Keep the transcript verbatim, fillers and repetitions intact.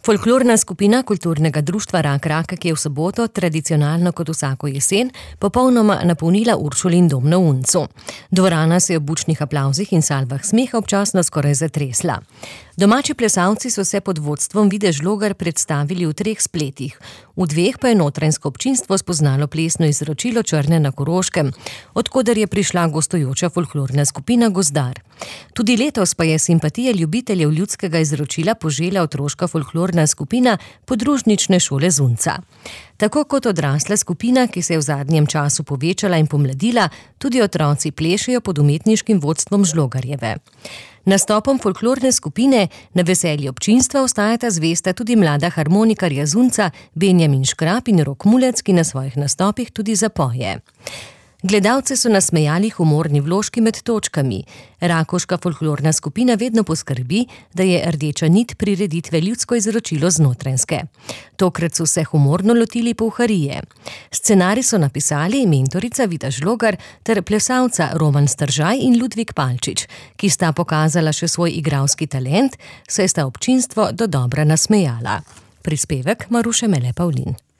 Folklorna skupina Kulturnega društva Rak Rakek je v soboto, tradicionalno kot vsako jesen, popolnoma napolnila Uršulin dom na Uncu. Dvorana se je v bučnih aplavzih in salvah smeha občasno skoraj zatresla. Domači plesalci so se pod vodstvom Vide Žlogar predstavili v treh spletih. V dveh pa je notranjsko občinstvo spoznalo plesno izročilo Črne na Koroškem, od koder je prišla gostujoča folklorna skupina Gozdar. Tudi letos pa je simpatije ljubiteljev ljudskega izročila požela otroška folklorna skupina Podružnične šole z Unca. Tako kot odrasla skupina, ki se je v zadnjem času povečala in pomladila, tudi otroci plešejo pod umetniškim vodstvom Žlogarjeve. Nastopom folklorne skupine na veselje občinstva ostajata zvesta tudi mlada harmonikarja z Unca Benjamin Škrap in Rok Mulec, ki na svojih nastopih tudi zapoje. Gledalce so nasmejali humorni vložki med točkami. Rakovška folklorna skupina vedno poskrbi, da je rdeča nit prireditve ljudsko izročilo z Notranjske. Tokrat so se humorno lotili pouharije. Scenarij so napisali mentorica Vida Žlogar ter plesalca Roman Stržaj in Ludvik Palčič, ki sta pokazala še svoj igralski talent, saj sta občinstvo dodobra nasmejala. Prispevek Maruše Mele Pavlin.